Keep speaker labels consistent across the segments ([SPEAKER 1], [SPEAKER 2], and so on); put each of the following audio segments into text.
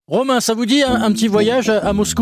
[SPEAKER 1] Romain, ça vous dit un petit voyage à Moscou ?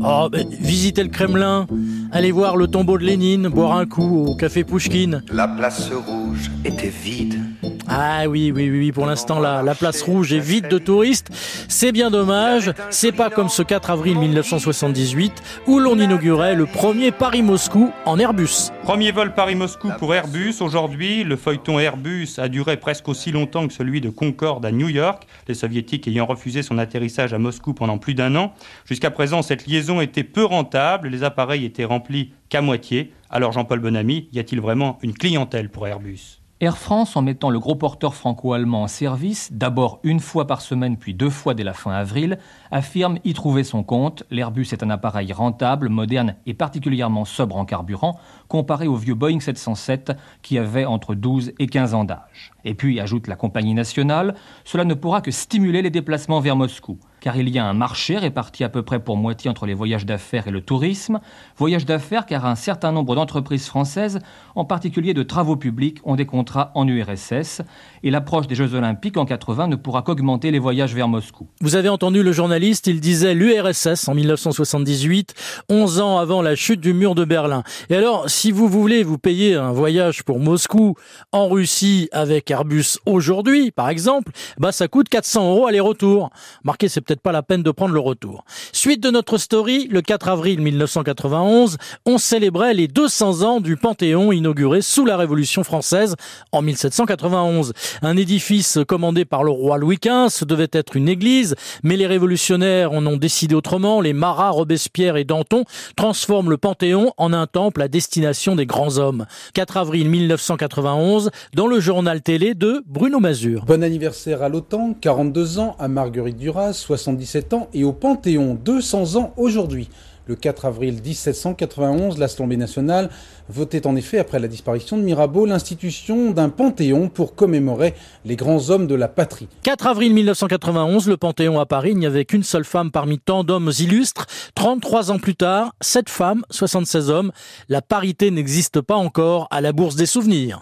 [SPEAKER 1] Visiter le Kremlin, aller voir le tombeau de Lénine, boire un coup au café Pouchkine.
[SPEAKER 2] La place rouge était vide.
[SPEAKER 1] Ah oui, pour l'instant la place rouge est vide de touristes. C'est bien dommage, c'est pas comme ce 4 avril 1978 où l'on inaugurait le premier Paris-Moscou en Airbus.
[SPEAKER 3] Premier vol Paris-Moscou pour Airbus. Aujourd'hui, le feuilleton Airbus a duré presque aussi longtemps que celui de Concorde à New York, les soviétiques ayant refusé son atterrissage à Moscou pendant plus d'1 an. Jusqu'à présent, cette liaison était peu rentable, les appareils étaient remplis qu'à moitié. Alors Jean-Paul Bonamy, y a-t-il vraiment une clientèle pour Airbus ?
[SPEAKER 4] Air France, en mettant le gros porteur franco-allemand en service, d'abord 1 fois par semaine puis 2 fois dès la fin avril, affirme y trouver son compte. L'Airbus est un appareil rentable, moderne et particulièrement sobre en carburant, comparé au vieux Boeing 707 qui avait entre 12 et 15 ans d'âge. Et puis, ajoute la compagnie nationale, cela ne pourra que stimuler les déplacements vers Moscou. Car il y a un marché réparti à peu près pour moitié entre les voyages d'affaires et le tourisme. Voyages d'affaires car un certain nombre d'entreprises françaises, en particulier de travaux publics, ont des contrats en URSS. Et l'approche des Jeux Olympiques en 80 ne pourra qu'augmenter les voyages vers Moscou.
[SPEAKER 1] Vous avez entendu le journaliste, il disait l'URSS en 1978, 11 ans avant la chute du mur de Berlin. Et alors, si vous voulez vous payer un voyage pour Moscou en Russie avec Airbus aujourd'hui, par exemple, ça coûte 400 € aller-retour. Marquez, c'est peut-être pas la peine de prendre le retour. Suite de notre story, le 4 avril 1991, on célébrait les 200 ans du Panthéon inauguré sous la Révolution française en 1791. Un édifice commandé par le roi Louis XV devait être une église, mais les révolutionnaires en ont décidé autrement. Les Marat, Robespierre et Danton transforment le Panthéon en un temple à destination des grands hommes. 4 avril 1991, dans le journal télé de Bruno Mazur.
[SPEAKER 5] Bon anniversaire à l'OTAN, 42 ans, à Marguerite Duras, 77 ans, et au Panthéon, 200 ans aujourd'hui. Le 4 avril 1791, l'Assemblée nationale votait en effet, après la disparition de Mirabeau, l'institution d'un Panthéon pour commémorer les grands hommes de la patrie.
[SPEAKER 1] 4 avril 1991, le Panthéon à Paris, il n'y avait qu'une seule femme parmi tant d'hommes illustres. 33 ans plus tard, 7 femmes, 76 hommes. La parité n'existe pas encore à la Bourse des Souvenirs.